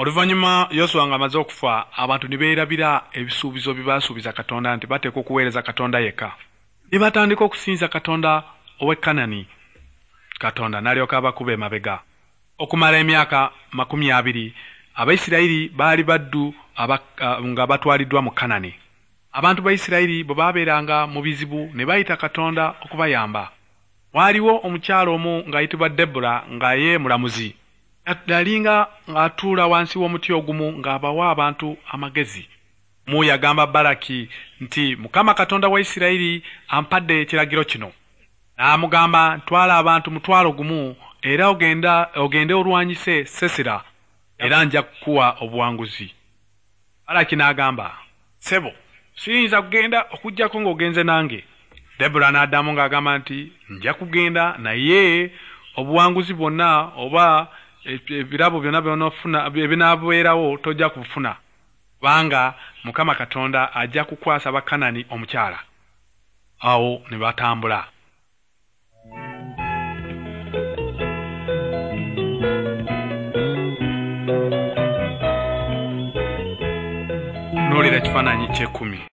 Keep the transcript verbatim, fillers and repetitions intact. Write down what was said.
Oluvanyuma Yoswa nga amaze okufa, abantu ne beerabira ebisuubizo bibasuubiza Katonda nti bateekwa okuweereza Katonda yekka. Ne batandika okusinza Katonda ow'e Kanani. Katonda n'alyoka abakuba emabega. Okumala emyaka makumi abiri, Abayisirayiri baali baddu aba, uh, nga batwaliddwa mu Kanani. Abantu ba Isirayiri bwe baabeeranga mu bizibu ne bayita Katonda okubayamba. Waaliwo omukyalo omu ng'ayitibwa Debula nga ye mulamuzi. Yalinga ng'atuula wansi w'omuti ogumu ng'abawa abantu amagezi. Mu yagamba Balaki nti Mukama Katonda wa Isirayiri ampadde ekiragiro kino. N'amugamba ntwala abantu mutwalo gumu era ogenda ogende olwanyise Sesera era nja kukuwa obuwanguzi. Balaki n'agamba, sebo, siyinza kugenda okujjako ng'ogenze nange. Debula n'addamu ng'agamba nti nja kugenda naye obuwanguzi bwonna oba ebirabo byonna by'onofuna ebinaabeerawo tojja kufuna. Kubanga Mukama Katonda ajja kukwasa Bakanani omukyala. Awo ne batambula. Nolera kifaananyi ky'ekkumi.